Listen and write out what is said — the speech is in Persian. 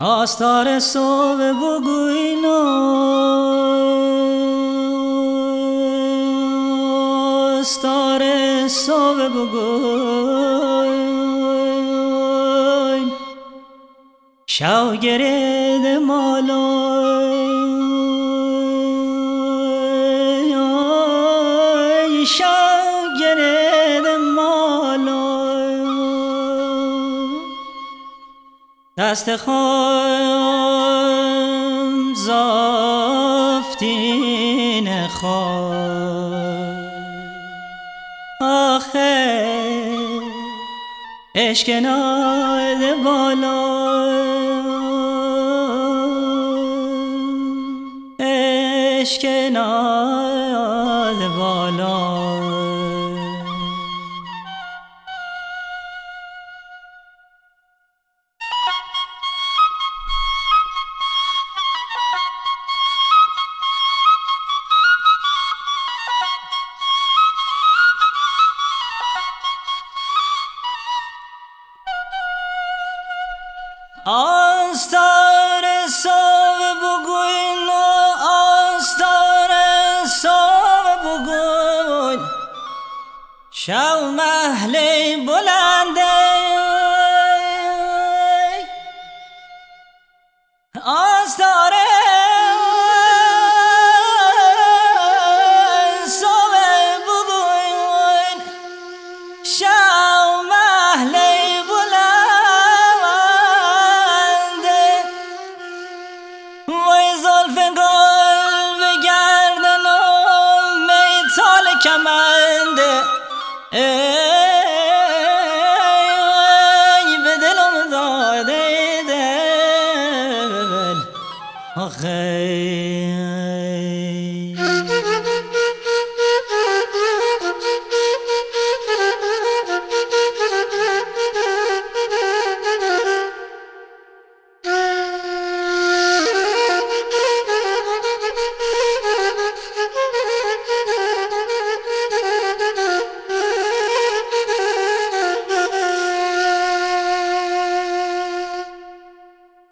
آستار صبح بگوین آستار صبح بگوین شو گرد مالای شو گرد مالای دست خواهم زافتین خواه آخه عشق ناید بالا عشق ناید بالا آستار صبح بگوین آستار صبح بگوین شو محل بلنده آستار صبح بگوین شو محل کمنده ای به دلم داده دل آخه